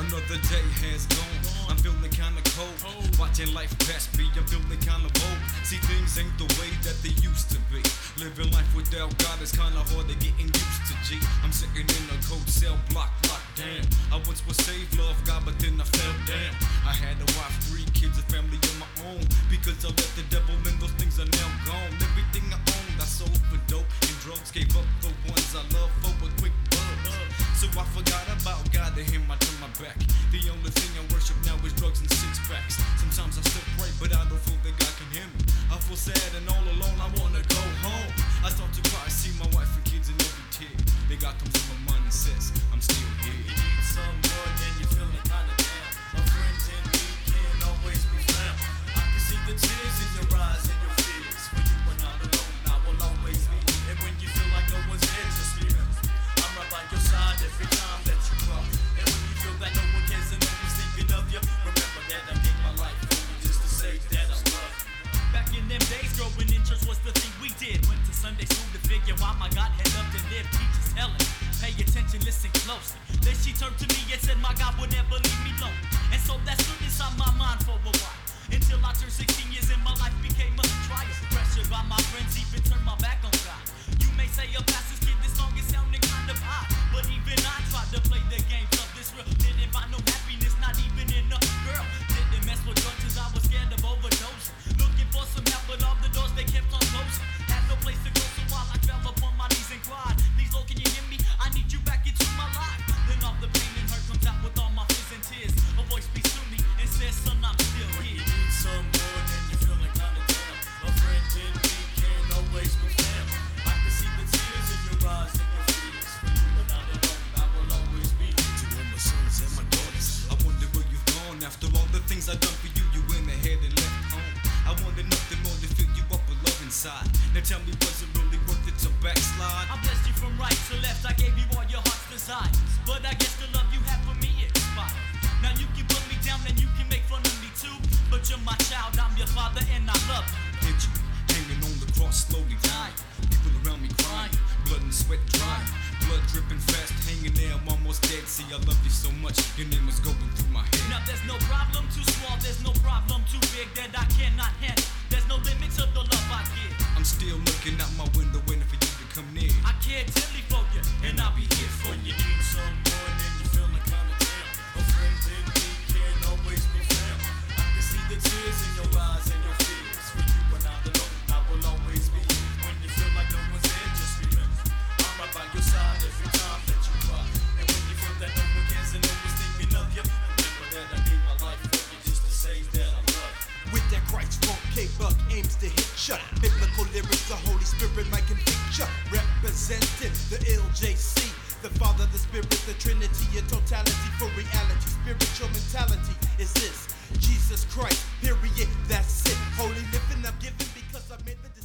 Another day has gone. I'm feeling kinda cold. Watching life pass me, I'm feeling kinda bold. See, things ain't the way that they used to be. Living life without God is kinda hard to getting used to, G. I'm sitting in a cold cell block, locked down. I once was saved, love God, but then I fell down. I had a wife, 3 kids, a family of my own. Because I let the devil in, those things are now gone. Everything I owned, I sold for dope and drugs. Gave up the ones I love for a quick buzz. So I forgot about God, to him I turned my back. The only thing I worship now is drugs and 6-packs. Sometimes I still pray, but I don't feel that God can hear me. I feel sad and all alone, I wanna go home. I start to cry, see my wife and kids in every tear. They got comes in my mind and says, I'm still here. You need someone and you're feeling kinda down. A friend in need can't always be found. I can see the tears in your eyes and your fears. When you are not alone, I will always be. And when you feel like no one's there, just remember, I'm right by your side every time that you cry. And when you feel that no one cares and no one's thinking of you, remember that I gave my life for you just to say that I love you. Back in them days, growing in church was the thing we did. Went to Sunday school to figure out my God had loved to live. Teachers telling, pay attention, listen closely. Then she turned to me and said my God would never leave me alone. And so that stood inside my mind for a while, until I turned 16 years and my life became a trial. Pressured by my friends, even turned my back on God. You may say a pastor's kid, this song is sounding kind of odd, but even I tried to play the game of this real. Didn't find no happiness, not even in a girl. Didn't mess with drugs 'cause I was scared of overdosing. Looking for some help, but all the doors they kept on closing. Had no place to go, so while I fell upon my knees and cried, please Lord, can you hear me? I need you back into my life. Then all the pain and hurt comes out with all my fears and tears. A voice speaks to me and says, son, I'm still When here. you need someone and you're feeling kinda down, a friend in need can't always be found. I can see the tears in your eyes and your fears. When you are not alone, I will always be. To all my sons and my daughters, I wonder where you've gone. After all the things I done for you, you went ahead and left home. I wanted nothing more to fill you up with love inside. Now tell me, was it really worth it to backslide? I blessed you from right to left, I gave you all your heart's desires. But I guess the love you have for me expired. Now you can put me down and you can make fun of me too, but you're my child, I'm your father and I love you. Picture me hanging on the cross, slowly dying. People around me crying, blood and sweat drying. Blood dripping fast, hanging there, I'm almost dead. See, I love you so much, your name was going through my head. Now there's no problem too small, there's no problem too big that I cannot handle. There's no limit to the love I give. I'm still looking out my window waiting for you to come near. I care dearly for you, and I'll be here for When you. you need someone and you're feeling kinda down, a friend in need can't always be found. I can see the tears in your eyes and your fears. When you are not alone, I will always be. When you feel like no one's there, just remember, I'm right by your side every time that you cry. And when you feel that no one cares and no one's thinking of you, remember that I gave my life for you just to say that I love you. With that Christ funk, K-Buck aims to hit ya. Biblical lyrics, the Holy Spirit might convict ya. Representing the LJC, the Father, the Spirit, the Trinity, in totality for reality. Spiritual mentality is this: Jesus Christ, period, that's it. Holy living, I'm giving because I made the